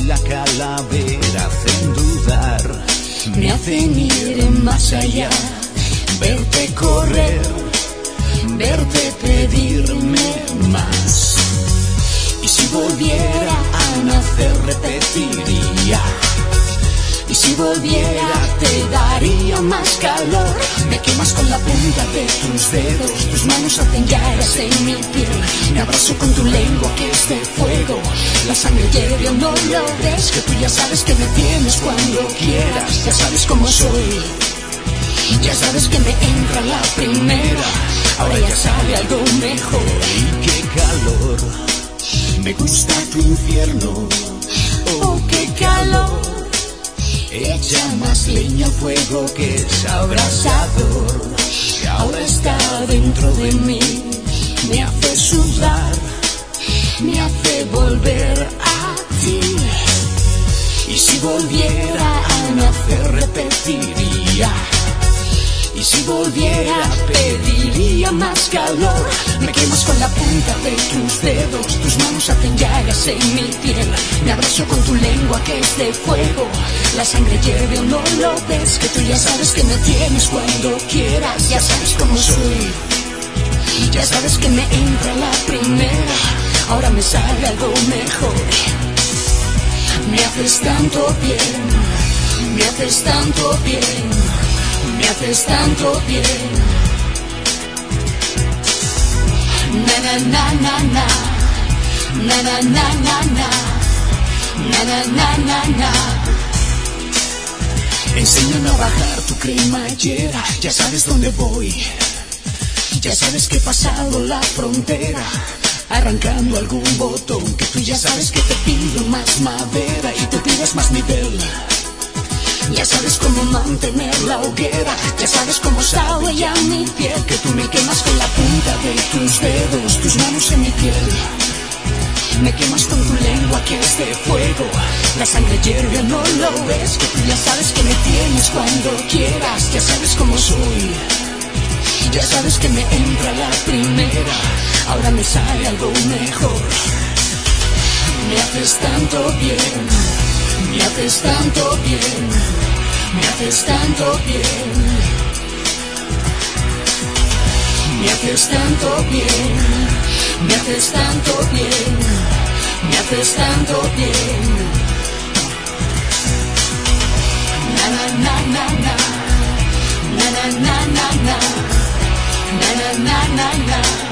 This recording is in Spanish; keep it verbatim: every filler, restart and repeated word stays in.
la calavera hacen dudar, me hacen ir más allá, verte correr, verte pedirme más. Y si volviera a nacer repetiría, y si volviera te daría más calor. Me quemas con la punta de tus dedos, tus manos hacen llagas en mi piel. Me abrazo con tu lengua que es de fuego, la sangre hierve o no lo ves, que tú ya sabes que me tienes cuando quieras. Ya sabes cómo soy, ya sabes que me entra la primera, ahora ya sale algo mejor. Y qué calor, me gusta tu infierno, oh qué calor. Echa más leña al fuego que es abrasador, que ahora está dentro de mí. Me hace sudar, me hace volver a ti. Y si volviera a nacer repetiría, y si volviera pediría más calor. Me quemas con la punta de tus dedos, tus manos hacen llagas en mi piel. Me abrazo con tu lengua que es de fuego, la sangre hierve o no lo ves, que tú ya sabes que me tienes cuando quieras. Ya sabes cómo soy, ya sabes que me entra la primera, ahora me sale algo mejor. Me haces tanto bien, me haces tanto bien, me haces tanto bien. Na na na na na, na na na na na, na na na na na. Enséñame a bajar tu cremallera, ya sabes dónde voy, ya sabes que he pasado la frontera, arrancando algún botón, que tú ya sabes que te pido más madera y tú pides más nivel. Ya sabes cómo mantener la hoguera, ya sabes cómo sabe ya mi piel, que tú me quemas con la punta de tus dedos, tus manos en mi piel. Me quemas con tu lengua que es de fuego, la sangre hierve, no lo ves, que tú ya sabes que me tienes cuando quieras. Ya sabes cómo soy, ya sabes que me entra la primera, ahora me sale algo mejor. Me haces tanto bien, me haces tanto bien, me haces tanto bien, me haces tanto bien, me haces tanto bien, me haces tanto bien. Na na na na na, na na na na na, na na na na na.